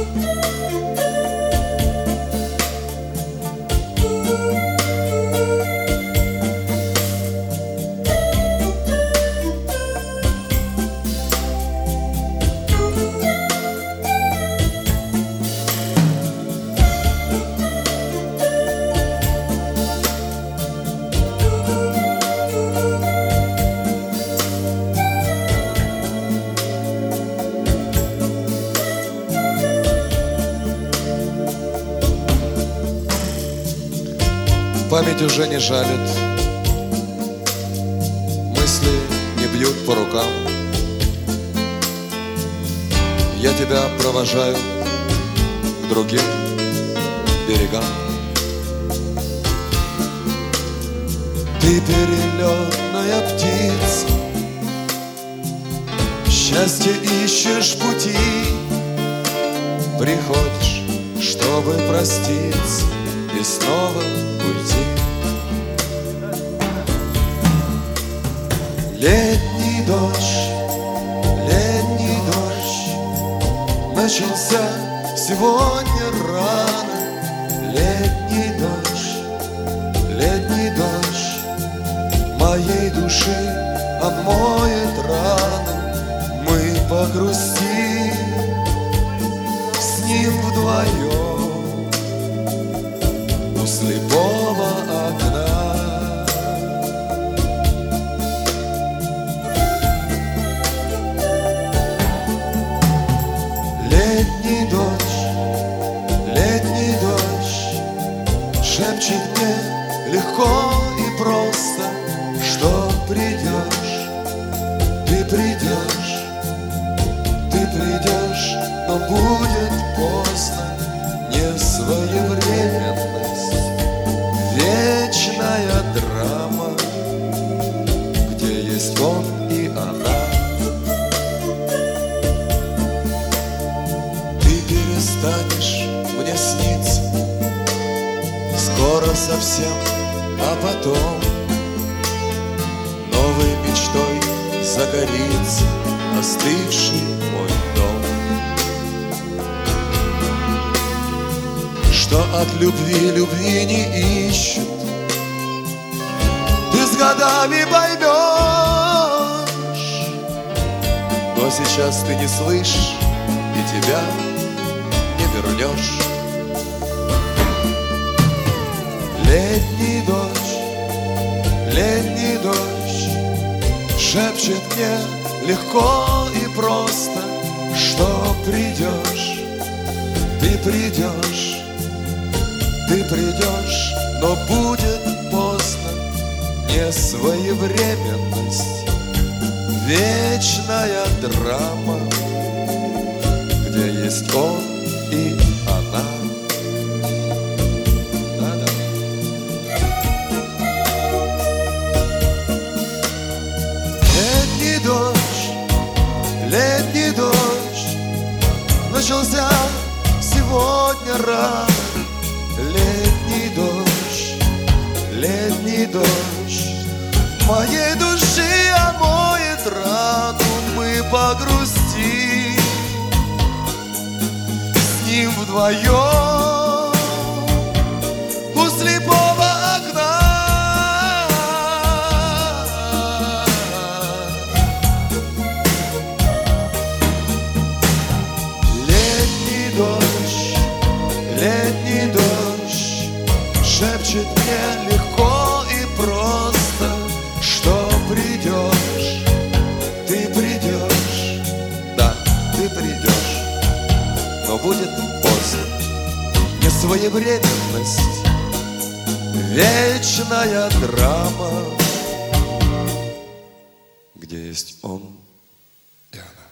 Память уже не жалит, мысли не бьют по рукам. Я тебя провожаю к другим берегам. Ты перелетная птица, счастье ищешь пути, приходишь, чтобы проститься и снова уйти. Летний дождь начался сегодня рано. Летний дождь моей души омоет раны. Мы погрустим с ним вдвоем у слепого окна. Летний дождь шепчет мне легко и просто, что придешь, ты придешь, ты придешь, но будет поздно. Несвоевременность, вечная драма, где есть он и она. Перестанешь мне сниться скоро совсем, а потом новой мечтой загорится остывший мой дом. Что от любви не ищут, ты с годами поймешь, но сейчас ты не слышишь, и тебя не вернешь. Летний дождь шепчет мне легко и просто, что придешь, ты придешь, ты придешь, но будет поздно. Несвоевременность, вечная драма, где есть он и она. Да-да. Летний дождь начался сегодня рано. Летний дождь моей души омоет рану. Мы погрустим с ним вдвоем у слепого окна. Летний дождь шепчет мне легко и просто, что придешь, ты придешь, да, ты придешь, но будет поздно. Несвоевременность, вечная драма, где есть он и она.